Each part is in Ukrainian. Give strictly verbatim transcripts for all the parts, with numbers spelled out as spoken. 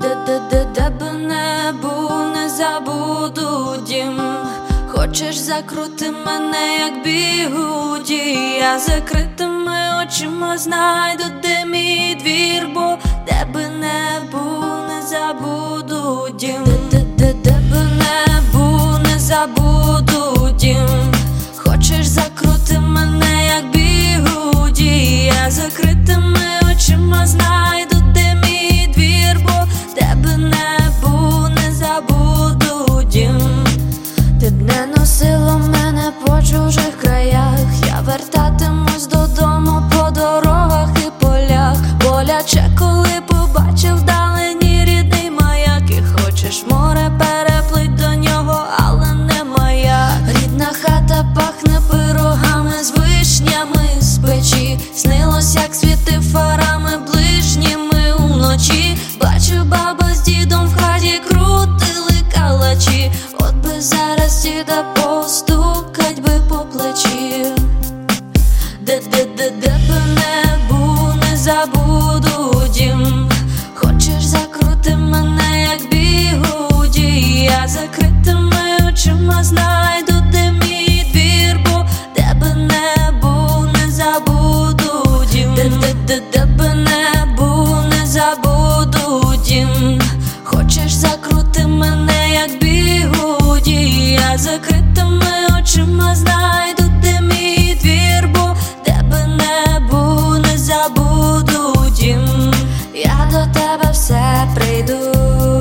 Де би не був, не забуду дім. Хочеш закрути мене, як бігуді, я закритими очима знайду, де мій двір, бо де би не був, не забуду дім. Де би не був, не забуду дім. Хочеш закрути мене, як бігуді, я закритими очима знайду, де мій двір, бо де би не був, не забуду дім. Ти б не носила мене по чужих краях, я вертатимусь додому по дорогах і полях. Боляче, коли побачив вдалині рідний маяк, і хочеш море переплить до нього, але не моя. Рідна хата пахне пирогами з вишнями з печі. Снилось, як світив фарами ближніми уночі. Бачу, баба з дідом в хаті крутили калачі. От би зараз діда постукать би по плечі. Де-де-де-де би не був, не забуду дім. Хочеш закрути мене, як бігуді, я закритими очима знайду, де мій двір, бо де би не був, не забуду дім. Де-де-де би не був, не забуду дім. Хочеш закрути мене, як бігуді, я закритими очима знайду, де мій двір, бо де би не був, не забуду дім. Я до тебе все прийду,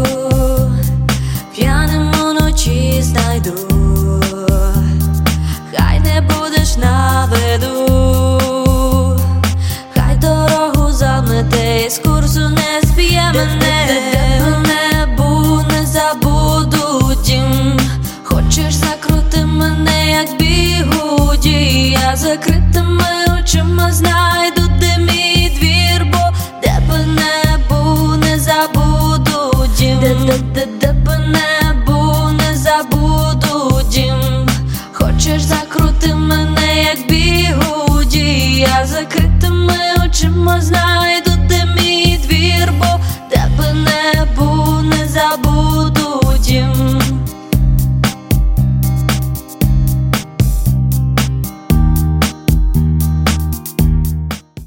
п'яним уночі знайду. Хай не будеш на виду, хай дорогу замете і з курсу не зб'є мене. Де би не був, не забуду дім. Хочеш закрути мене, як бігуді, я закритими очима знайду, де мій двір, бо де би не був, не забуду дім. Де би не був, не забуду дім. Хочеш закрути мене, як бігуді, я закритими очима знайду, де мій двір, бо де би не був, не забуду.